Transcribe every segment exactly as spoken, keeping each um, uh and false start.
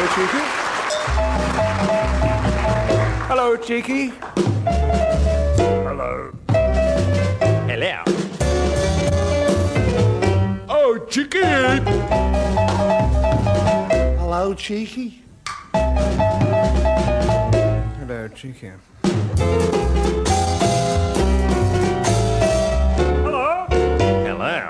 Hello, Cheeky. Hello. Hello. Oh, Cheeky. Hello, Cheeky. Hello, Cheeky. Hello. Hello.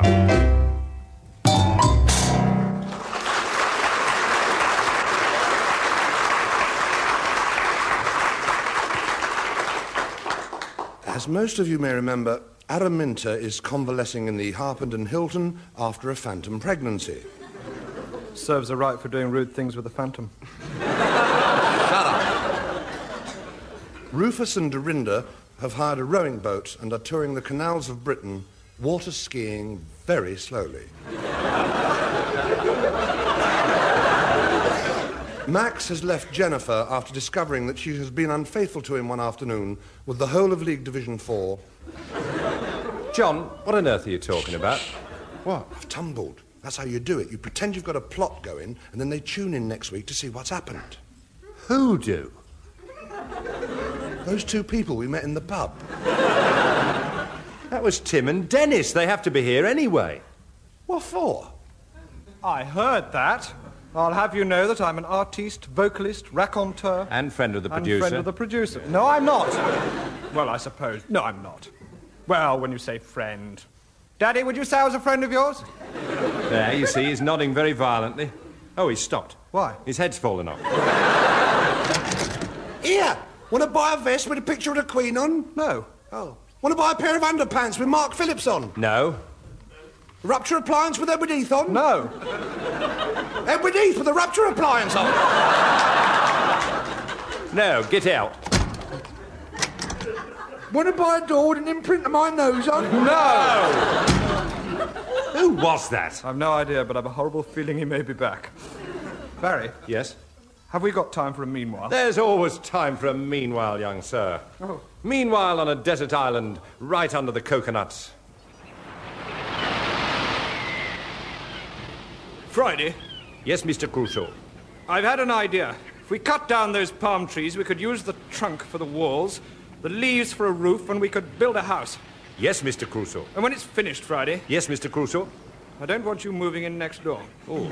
As most of you may remember, Araminta is convalescing in the Harpenden Hilton after a phantom pregnancy. Serves her right for doing rude things with the phantom. Shut up. Rufus and Dorinda have hired a rowing boat and are touring the canals of Britain, water skiing very slowly. Max has left Jennifer after discovering that she has been unfaithful to him one afternoon with the whole of League Division four. John, what on earth are you talking about? What? I've tumbled. That's how you do it. You pretend you've got a plot going, and then they tune in next week to see what's happened. Who do? Those two people we met in the pub. That was Tim and Dennis. They have to be here anyway. What for? I heard that. I'll have you know that I'm an artiste, vocalist, raconteur... And friend of the and producer. friend of the producer. No, I'm not. Well, I suppose... No, I'm not. Well, when you say friend... Daddy, would you say I was a friend of yours? There, you see, he's nodding very violently. Oh, he's stopped. Why? His head's fallen off. Here! Want to buy a vest with a picture of the Queen on? No. Oh. Want to buy a pair of underpants with Mark Phillips on? No. Rupture appliance with Edward Heath on? No. Edward Heath with a rupture appliance on? No, get out. Want to buy a door with an imprint of my nose on? No! Who was that? I've no idea, but I've a horrible feeling he may be back. Barry, Yes? have we got time for a meanwhile? There's always time for a meanwhile, young sir. Oh. Meanwhile on a desert island, right under the coconuts. Friday, Yes, Mister Crusoe. I've had an idea. If we cut down those palm trees, we could use the trunk for the walls, the leaves for a roof, and we could build a house. Yes, Mister Crusoe. And when it's finished, Friday, Yes, Mister Crusoe. I don't want you moving in next door.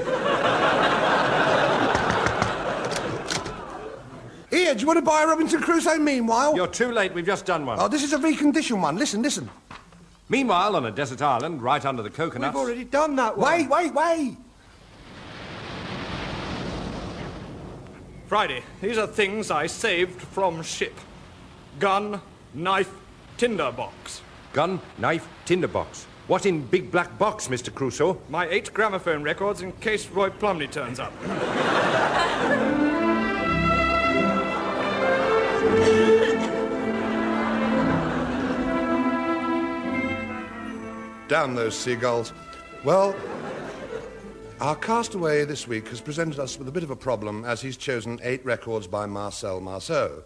Here, do you want to buy a Robinson Crusoe meanwhile? You're too late, we've just done one. Oh, this is a reconditioned one. Listen, listen. Meanwhile, on a desert island, right under the coconuts... We've already done that one. Wait, wait, wait. Friday, these are things I saved from ship. Gun, knife, tinder box. Gun, knife, tinderbox. What in big black box, Mister Crusoe? My eight gramophone records in case Roy Plumley turns up. Damn those seagulls. Well, our castaway this week has presented us with a bit of a problem as he's chosen eight records by Marcel Marceau.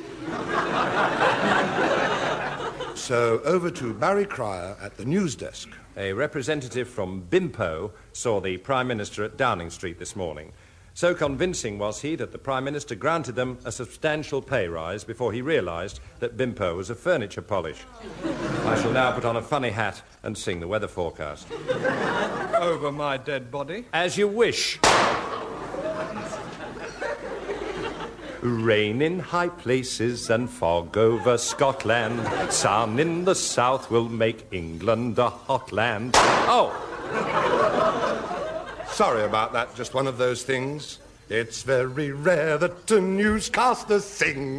So over to Barry Cryer at the news desk. A representative from BIMPO saw the Prime Minister at Downing Street this morning. So convincing was he that the Prime Minister granted them a substantial pay rise before he realised that BIMPO was a furniture polish. I shall now put on a funny hat and sing the weather forecast. Over my dead body. As you wish. Rain in high places and fog over Scotland. Sun in the south will make England a hot land. Oh! Sorry about that, just one of those things. It's very rare that a newscaster sings.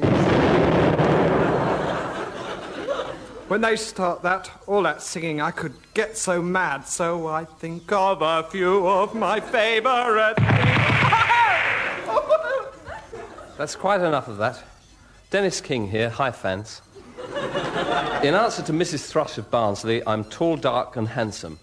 When they start that, all that singing, I could get so mad, so I think of a few of my favourite things. That's quite enough of that. Dennis King here, hi fans. In answer to Missus Thrush of Barnsley, I'm tall, dark and handsome.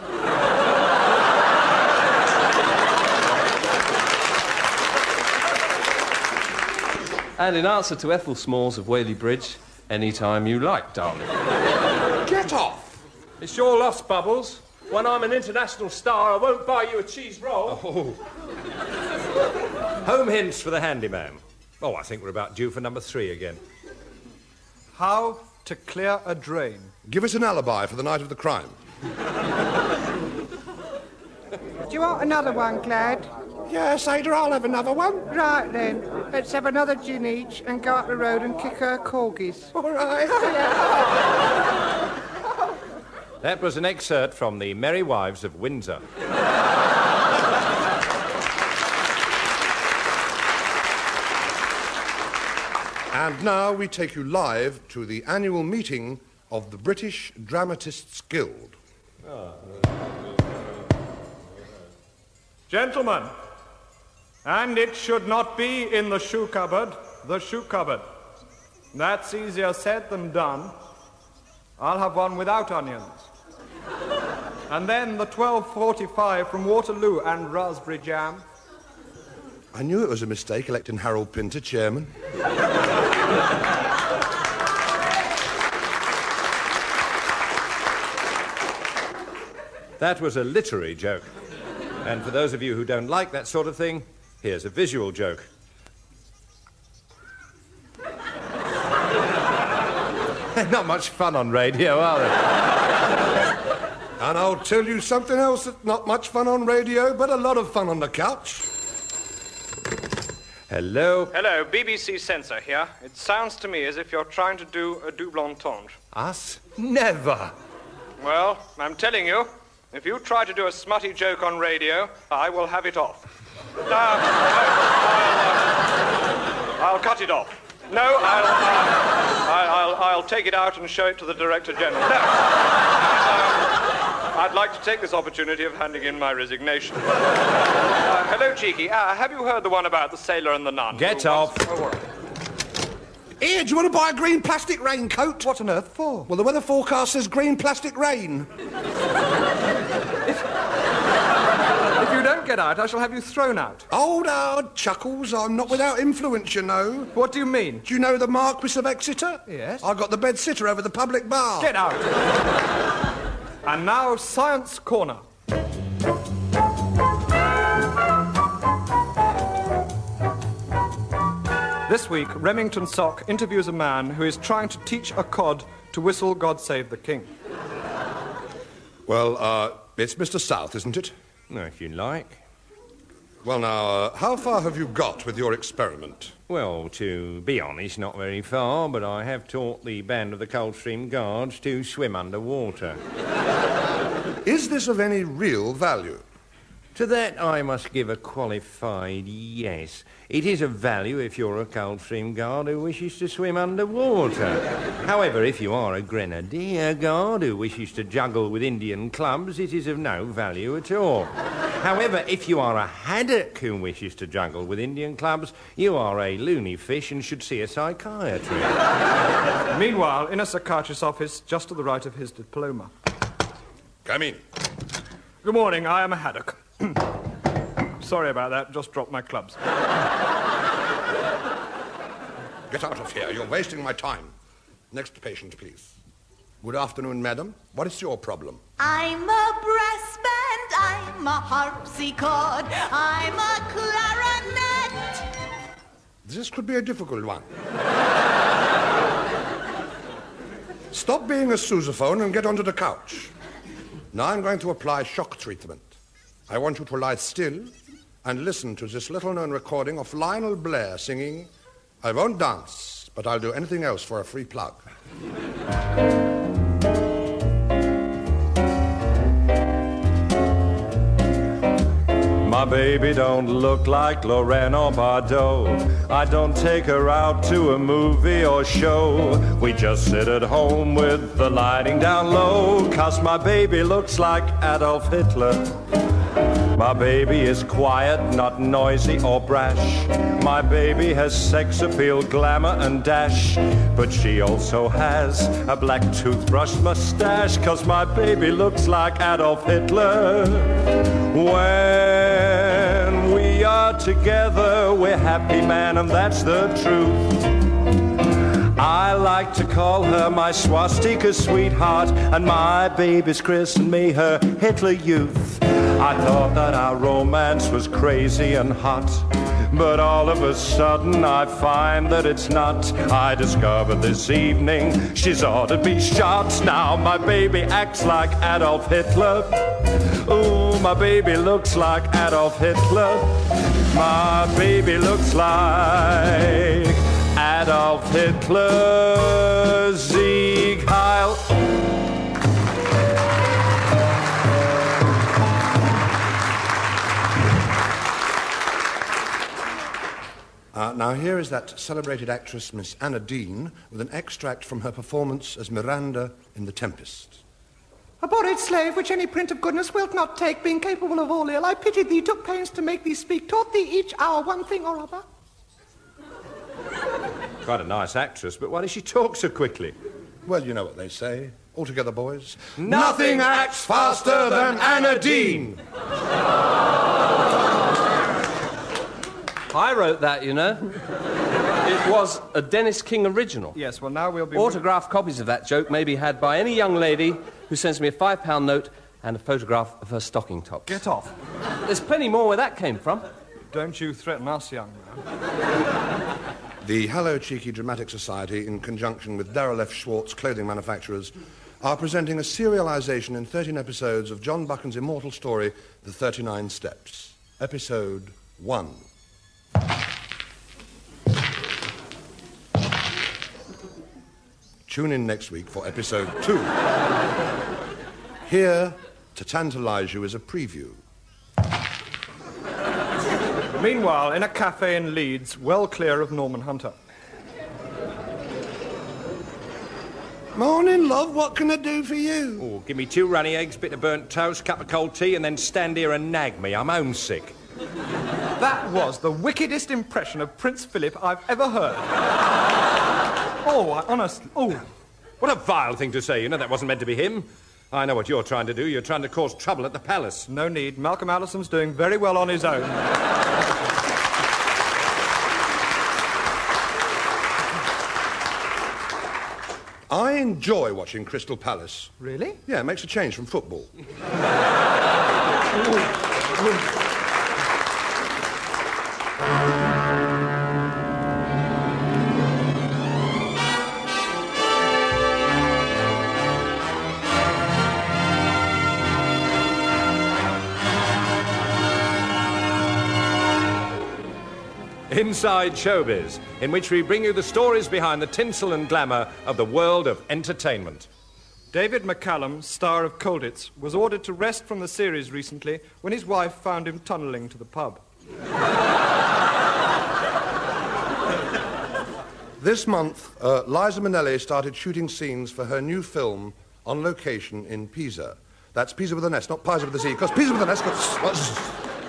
And in answer to Ethel Smalls of Whaley Bridge, anytime you like, darling. Get off! It's your loss, Bubbles. When I'm an international star, I won't buy you a cheese roll. Oh. Home hints for the handyman. Oh, I think we're about due for number three again. How to clear a drain. Give us an alibi for the night of the crime. Do you want another one, Glad? Yes, Ada, I'll have another one. Right then, let's have another gin each and go up the road and kick her corgis. All right. That was an excerpt from The Merry Wives of Windsor. And now we take you live to the annual meeting of the British Dramatists Guild. Gentlemen, and it should not be in the shoe cupboard, the shoe cupboard. That's easier said than done. I'll have one without onions. And then the twelve forty-five from Waterloo and raspberry jam. I knew it was a mistake electing Harold Pinter chairman. That was a literary joke. And for those of you who don't like that sort of thing, here's a visual joke. Not much fun on radio, are they? And I'll tell you something else that's not much fun on radio, but a lot of fun on the couch. Hello? Hello, B B C censor here. It sounds to me as if you're trying to do a double entendre. Us? Never. Well, I'm telling you, if you try to do a smutty joke on radio, I will have it off. Uh, no, I'll, uh, I'll cut it off. No, I'll, uh, I'll, I'll, I'll take it out and show it to the Director General. No. Uh, I'd like to take this opportunity of handing in my resignation. Uh, hello, Cheeky. Uh, have you heard the one about the sailor and the nun? Get off. Oh, all right. Here, do you want to buy a green plastic raincoat? What on earth for? Well, the weather forecast says green plastic rain. If you don't get out, I shall have you thrown out. Hold on, Chuckles. I'm not without influence, you know. What do you mean? Do you know the Marquis of Exeter? Yes. I got the bed sitter over the public bar. Get out. And now, Science Corner. This week, Remington Sock interviews a man who is trying to teach a cod to whistle God Save the King. Well, uh, it's Mister South, isn't it? No, if you like. Well, now, uh, how far have you got with your experiment? Well, to be honest, not very far, but I have taught the band of the Coldstream Guards to swim underwater. Is this of any real value? To that I must give a qualified yes. It is of value if you're a Coldstream Guard who wishes to swim underwater. However, if you are a Grenadier Guard who wishes to juggle with Indian clubs, it is of no value at all. However, if you are a haddock who wishes to juggle with Indian clubs, you are a loony fish and should see a psychiatrist. Meanwhile, in a psychiatrist's office, just to the right of his diploma. Come in. Good morning, I am a haddock. Sorry about that, just dropped my clubs. Get out of here. You're wasting my time. Next patient, please. Good afternoon, madam. What is your problem? I'm a brass band, I'm a harpsichord, I'm a clarinet. This could be a difficult one. Stop being a sousaphone and get onto the couch. Now I'm going to apply shock treatment. I want you to lie still and listen to this little-known recording of Lionel Blair singing, "I won't dance, but I'll do anything else for a free plug." My baby don't look like Lorraine or Bardot. I don't take her out to a movie or show. We just sit at home with the lighting down low, 'cause my baby looks like Adolf Hitler. My baby is quiet, not noisy or brash. My baby has sex appeal, glamour and dash. But she also has a black toothbrush mustache, 'cause my baby looks like Adolf Hitler. When we are together, we're happy, man, and that's the truth. I like to call her my swastika sweetheart, and my baby's christened me her Hitler Youth. I thought that our romance was crazy and hot, but all of a sudden I find that it's not. I discovered this evening she's ought to be shot. Now my baby acts like Adolf Hitler. Ooh, my baby looks like Adolf Hitler. My baby looks like Adolf Hitler. Sieg Heil. Uh, now, here is that celebrated actress, Miss Anna Dean, with an extract from her performance as Miranda in The Tempest. A borrowed slave which any print of goodness wilt not take, being capable of all ill, I pitied thee, took pains to make thee speak, taught thee each hour one thing or other. Quite a nice actress, but why does she talk so quickly? Well, you know what they say. All together, boys. Nothing acts faster than Anna Dean. I wrote that, you know. It was a Dennis King original. Yes, well, now we'll be... Autographed copies of that joke may be had by any young lady who sends me a five-pound note and a photograph of her stocking tops. Get off. There's plenty more where that came from. Don't you threaten us, young man. The Hello Cheeky Dramatic Society, in conjunction with Darrell F. Schwartz Clothing Manufacturers, are presenting a serialization in thirteen episodes of John Buchan's immortal story, The thirty-nine Steps. Episode one. Tune in next week for episode two. Here, to tantalize you, is a preview. Meanwhile, in a cafe in Leeds, well clear of Norman Hunter. Morning, love. What can I do for you? Oh, give me two runny eggs, bit of burnt toast, cup of cold tea, and then stand here and nag me. I'm homesick. That was the wickedest impression of Prince Philip I've ever heard. Oh, I honestly... Oh. What a vile thing to say. You know that wasn't meant to be him. I know what you're trying to do. You're trying to cause trouble at the palace. No need. Malcolm Allison's doing very well on his own. I enjoy watching Crystal Palace. Really? Yeah, it makes a change from football. Inside Showbiz, in which we bring you the stories behind the tinsel and glamour of the world of entertainment. David McCallum, star of Colditz, was ordered to rest from the series recently when his wife found him tunnelling to the pub. This month, uh, Liza Minnelli started shooting scenes for her new film on location in Pisa. That's Pisa with an S, not Pisa with a Z, because Pisa with an S goes...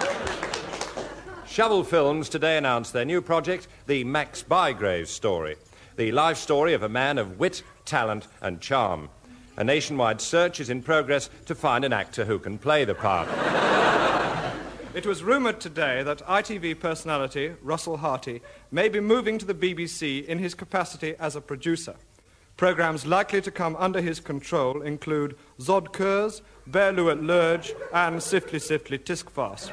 Shovel Films today announced their new project, the Max Bygrave story, the life story of a man of wit, talent and charm. A nationwide search is in progress to find an actor who can play the part. It was rumoured today that I T V personality Russell Harty may be moving to the B B C in his capacity as a producer. Programmes likely to come under his control include Zod Kurs, Bearloo at Lurge and Siftly Siftly Tiskfast.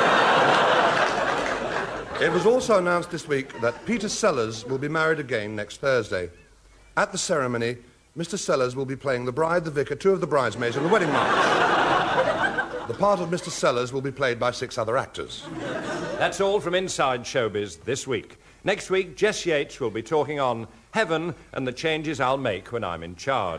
It was also announced this week that Peter Sellers will be married again next Thursday. At the ceremony, Mister Sellers will be playing the bride, the vicar, two of the bridesmaids, and the wedding march. The part of Mister Sellers will be played by six other actors. That's all from Inside Showbiz this week. Next week, Jess Yates will be talking on heaven and the changes I'll make when I'm in charge.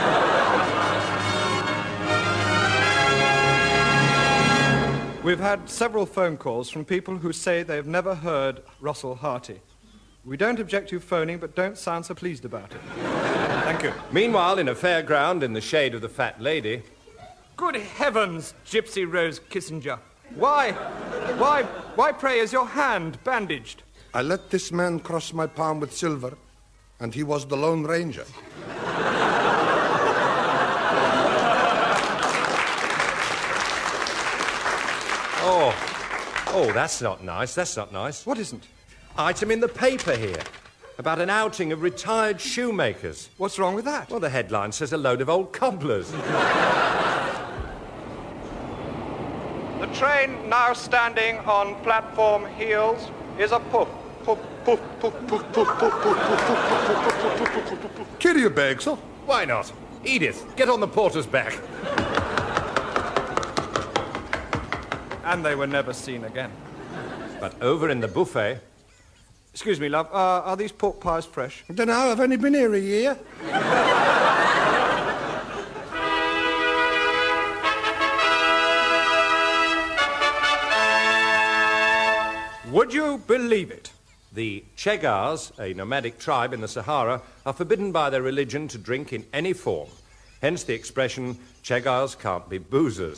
We've had several phone calls from people who say they've never heard Russell Harty. We don't object to you phoning, but don't sound so pleased about it. Thank you. Meanwhile, in a fairground in the shade of the fat lady... Good heavens, Gypsy Rose Kissinger. Why, why, why, pray, is your hand bandaged? I let this man cross my palm with silver, and he was the Lone Ranger. Oh, oh, that's not nice, that's not nice. What isn't? Item in the paper here about an outing of retired shoemakers. What's wrong with that? Well, the headline says a load of old cobblers. train now standing on platform heels is a poof. Poof, poof, poof, poof, poof, poof, poof, poof. Kitty a bag, sir. Why not? Edith, get on the porter's back. And they were never seen again. But over in the buffet... Excuse me, love, uh, are these pork pies fresh? I don't know, I've only been here a year. Would you believe it? The Chegars, a nomadic tribe in the Sahara, are forbidden by their religion to drink in any form. Hence the expression, Chegars can't be boozers.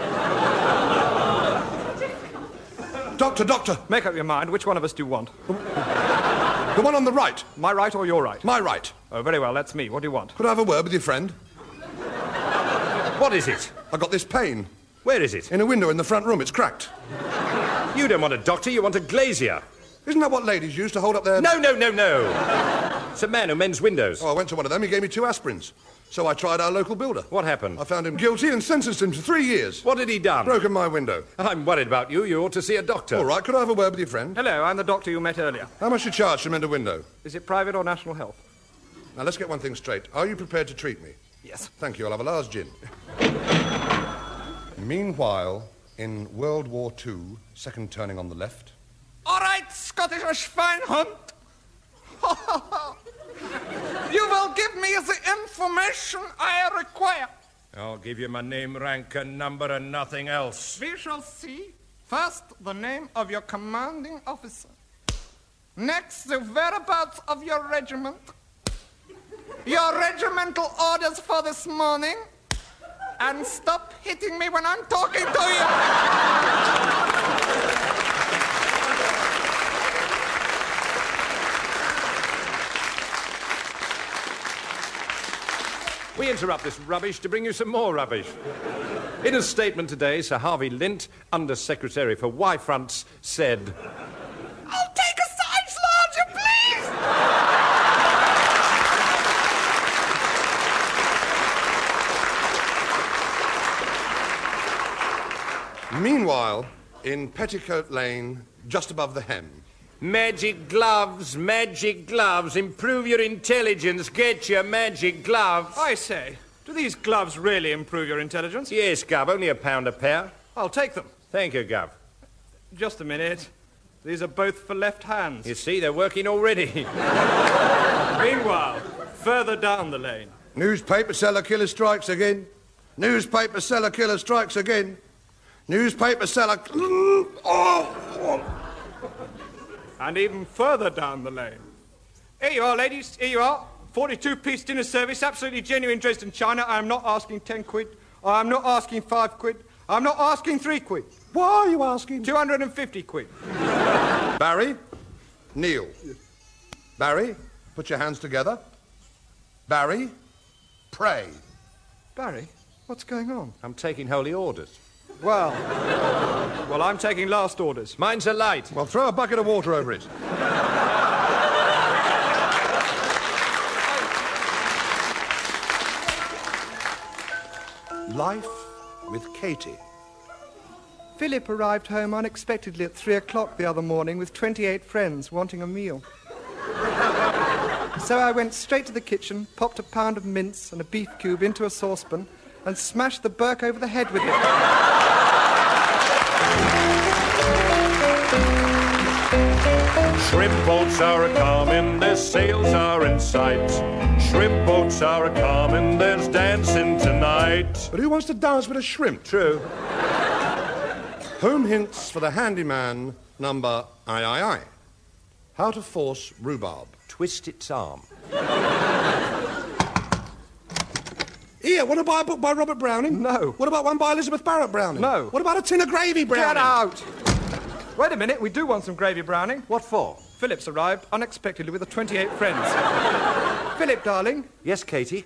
Doctor, doctor. Make up your mind. Which one of us do you want? The one on the right. My right or your right? My right. Oh, very well. That's me. What do you want? Could I have a word with your friend? What is it? I got this pain. Where is it? In a window in the front room. It's cracked. You don't want a doctor, you want a glazier. Isn't that what ladies use to hold up their... No, no, no, no. It's a man who mends windows. Oh, I went to one of them. He gave me two aspirins. So I tried our local builder. What happened? I found him guilty and sentenced him to three years. What had he done? Broken my window. I'm worried about you. You ought to see a doctor. All right, could I have a word with your friend? Hello, I'm the doctor you met earlier. How much you charge to mend a window? Is it private or National Health? Now, let's get one thing straight. Are you prepared to treat me? Yes. Thank you. I'll have a large gin. Meanwhile, in World War Two, second turning on the left... All right, Scottish Schweinhund. You will give me the information I require. I'll give you my name, rank, and number, and nothing else. We shall see. First, the name of your commanding officer. Next, the whereabouts of your regiment. Your regimental orders for this morning. And stop hitting me when I'm talking to you. We interrupt this rubbish to bring you some more rubbish. In a statement today, Sir Harvey Lint, Under Secretary for Y-Fronts, said... I'll take a size larger, please! Meanwhile, in Petticoat Lane, just above the hem... Magic gloves, magic gloves. Improve your intelligence. Get your magic gloves. I say, do these gloves really improve your intelligence? Yes, Gov. Only a pound a pair. I'll take them. Thank you, Gov. Just a minute. These are both for left hands. You see, they're working already. Meanwhile, further down the lane. Newspaper seller killer strikes again. Newspaper seller killer strikes again. Newspaper seller... Oh, oh. And even further down the lane. Here you are, ladies. Here you are. forty-two piece dinner service, absolutely genuine Dresden china. I'm not asking ten quid. I'm not asking five quid. I'm not asking three quid. Why are you asking? two hundred fifty quid. Barry, kneel. Barry, put your hands together. Barry, pray. Barry, what's going on? I'm taking holy orders. Well, well, I'm taking last orders. Mine's a light. Well, throw a bucket of water over it. Life with Katie. Philip arrived home unexpectedly at three o'clock the other morning with twenty-eight friends wanting a meal. So I went straight to the kitchen, popped a pound of mince and a beef cube into a saucepan and smashed the Burke over the head with it. Shrimp boats are a-comin', their sails are in sight. Shrimp boats are a-comin', there's dancing tonight. But who wants to dance with a shrimp? True. Home hints for the handyman, number I I I. How to force rhubarb. Twist its arm. Here, want to buy a book by Robert Browning? No. What about one by Elizabeth Barrett Browning? No. What about a tin of gravy Browning? Get out! Wait a minute, we do want some gravy browning. What for? Philip's arrived unexpectedly with the twenty-eight friends. Philip, darling. Yes, Katie?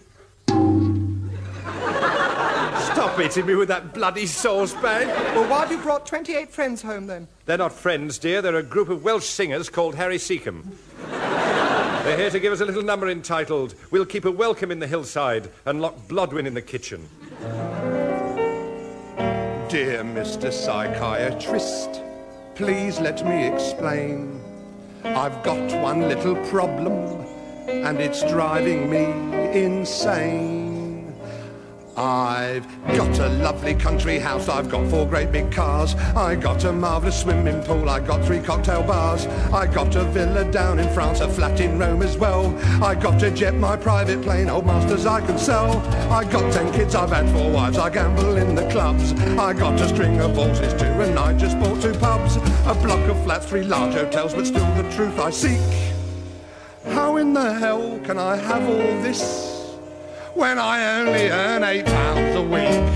Stop hitting me with that bloody saucepan. Well, why have you brought twenty-eight friends home, then? They're not friends, dear. They're a group of Welsh singers called Harry Seacombe. They're here to give us a little number entitled We'll Keep a Welcome in the Hillside and Lock Blodwyn in the Kitchen. Dear Mister Psychiatrist, please let me explain. I've got one little problem, and it's driving me insane. I've got a lovely country house, I've got four great big cars, I got a marvellous swimming pool, I got three cocktail bars, I got a villa down in France, a flat in Rome as well, I got a jet, my private plane, old masters I can sell, I got ten kids, I've had four wives, I gamble in the clubs, I got a string of horses too, and I just bought two pubs, a block of flats, three large hotels, but still the truth I seek. How in the hell can I have all this when I only earn eight pounds a week?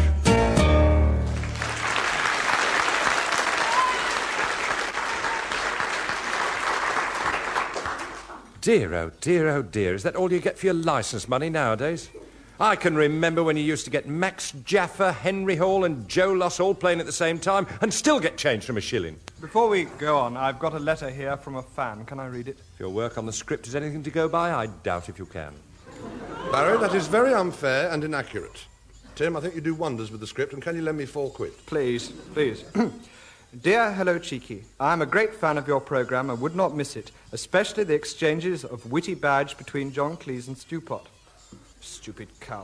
Dear, oh dear, oh dear. Is that all you get for your licence money nowadays? I can remember when you used to get Max Jaffa, Henry Hall and Joe Loss all playing at the same time and still get change from a shilling. Before we go on, I've got a letter here from a fan. Can I read it? If your work on the script is anything to go by, I doubt if you can. Barry, that is very unfair and inaccurate. Tim, I think you do wonders with the script, and can you lend me four quid? Please, please. Dear Hello Cheeky, I am a great fan of your programme and would not miss it, especially the exchanges of witty badge between John Cleese and Stewpot. Stupid cow.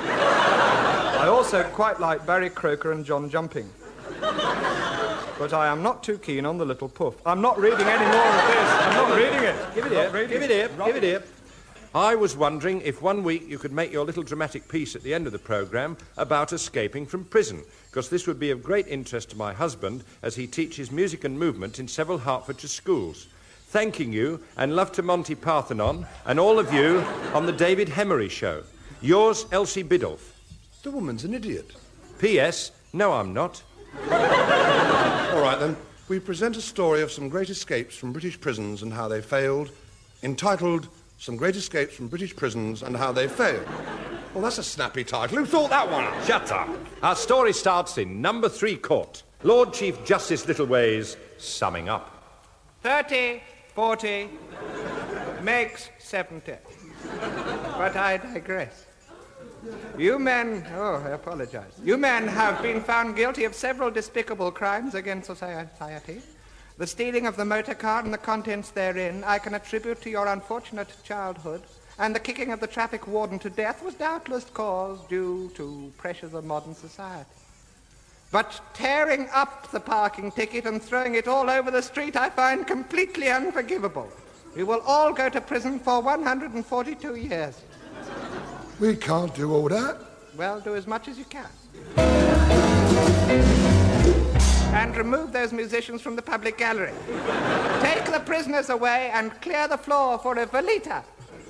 I also quite like Barry Croker and John Jumping. But I am not too keen on the little puff. I'm not reading any more of this. I'm not reading it. Give it here. Give it here. Give it here. I was wondering if one week you could make your little dramatic piece at the end of the programme about escaping from prison, because this would be of great interest to my husband as he teaches music and movement in several Hertfordshire schools. Thanking you, and love to Monty Parthenon and all of you on the David Hemery Show. Yours, Elsie Biddulph. The woman's an idiot. P S. No, I'm not. All right, then. We present a story of some great escapes from British prisons and how they failed, entitled Some Great Escapes from British Prisons and How They Failed. Well, that's a snappy title. Who thought that one up? Shut up. Our story starts in number three court. Lord Chief Justice Littleways summing up. Thirty, forty, makes seventy. But I digress. You men, oh, I apologize. You men have been found guilty of several despicable crimes against society. The stealing of the motor car and the contents therein I can attribute to your unfortunate childhood, and the kicking of the traffic warden to death was doubtless caused due to pressures of modern society. But tearing up the parking ticket and throwing it all over the street I find completely unforgivable. You will all go to prison for one hundred forty-two years. We can't do all that. Well, do as much as you can. And remove those musicians from the public gallery. Take the prisoners away and clear the floor for a Velita.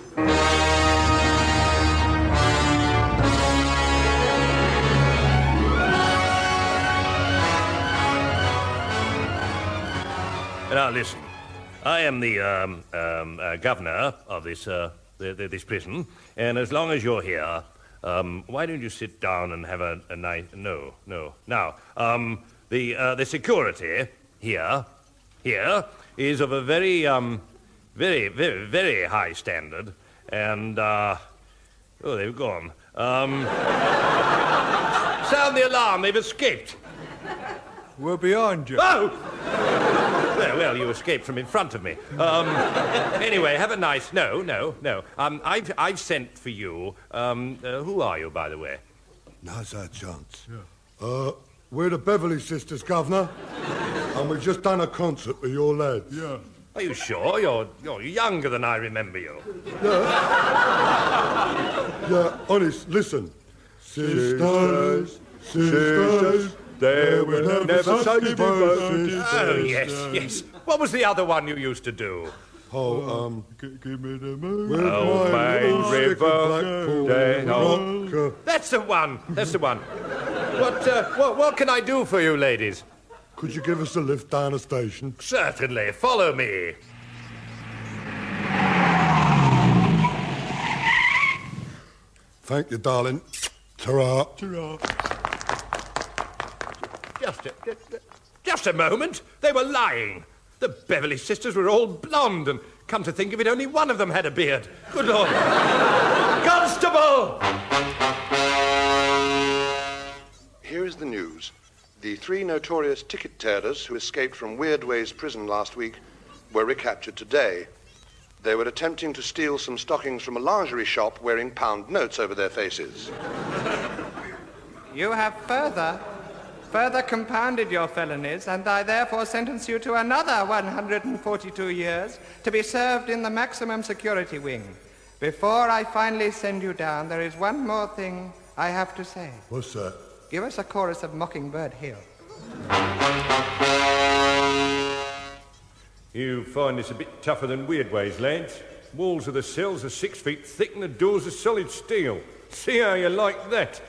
Now, listen. I am the um, um, uh, governor of this, uh, the, the, this prison, and as long as you're here, um, why don't you sit down and have a, a nice... No, no. Now, um... The, uh, the security here, here, is of a very, um, very, very, very high standard, and, uh, oh, they've gone. Um, sound the alarm, they've escaped. We're behind you. Oh! well, well, you escaped from in front of me. Um, anyway, have a nice, no, no, no. Um, I've, I've sent for you, um, uh, who are you, by the way? Now's our chance. Yeah. Uh... We're the Beverly Sisters, Governor, and we've just done a concert with your lads. Yeah. Are you sure? You're, you're younger than I remember you. Yeah. Yeah, honest, listen. Sisters, sisters, they will never, never say goodbye. Oh, yes, yes. What was the other one you used to do? Oh, um... Give me the moon. Oh, my river. Day, oh. That's the one. That's the one. What, uh, what, what can I do for you, ladies? Could you give us a lift down the station? Certainly. Follow me. Thank you, darling. Ta-ra. Ta-ra. Just a, just a moment. They were lying. The Beverly Sisters were all blonde, and come to think of it, only one of them had a beard. Good Lord. Constable! Here is the news. The three notorious ticket tearers who escaped from Weirdways prison last week were recaptured today. They were attempting to steal some stockings from a lingerie shop wearing pound notes over their faces. You have further, further compounded your felonies, and I therefore sentence you to another one hundred forty-two years to be served in the maximum security wing. Before I finally send you down, there is one more thing I have to say. What's that? Give us a chorus of Mockingbird Hill. You find this a bit tougher than Weirdways, lads. Walls of the cells are six feet thick and the doors are solid steel. See how you like that?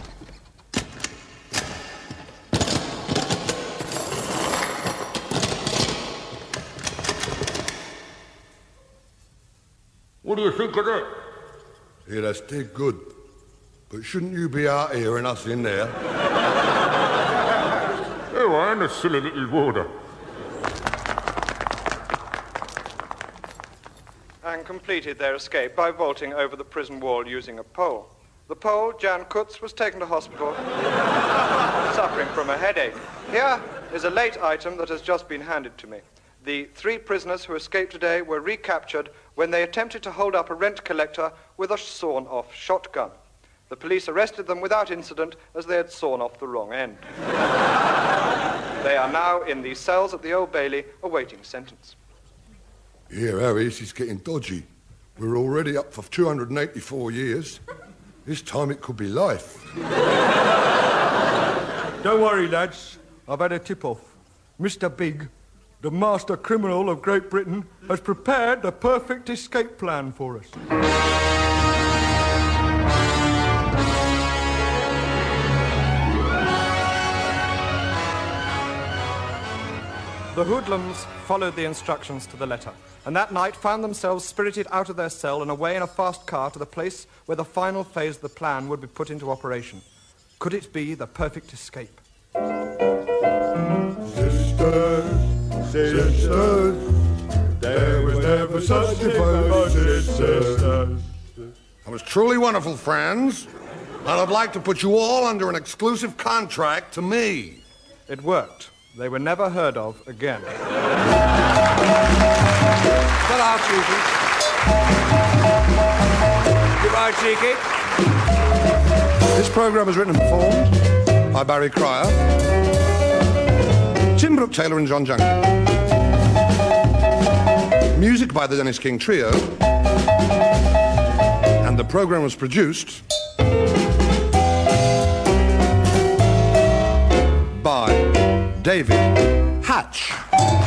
What do you think of that? Yeah, that's dead good. But shouldn't you be out here and us in there? Oh, I am a silly little warder. And completed their escape by vaulting over the prison wall using a pole. The pole, Jan Kutz, was taken to hospital suffering from a headache. Here is a late item that has just been handed to me. The three prisoners who escaped today were recaptured when they attempted to hold up a rent collector with a sawn-off shotgun. The police arrested them without incident as they had sawn off the wrong end. They are now in the cells at the Old Bailey awaiting sentence. Here, Harry, this is getting dodgy. We're already up for two hundred eighty-four years. This time it could be life. Don't worry, lads. I've had a tip-off. Mister Big, the master criminal of Great Britain, has prepared the perfect escape plan for us. The hoodlums followed the instructions to the letter, and that night found themselves spirited out of their cell and away in a fast car to the place where the final phase of the plan would be put into operation. Could it be the perfect escape? Sisters, sisters, there was never such a for sisters. That was truly wonderful, friends. And I'd like to put you all under an exclusive contract to me. It worked. They were never heard of again. Ta-ra, Cheeky. Goodbye, Cheeky. This programme was written and performed by Barry Cryer, Tim Brooke Taylor and John Junkin. Music by the Dennis King Trio. And the programme was produced by David Hatch.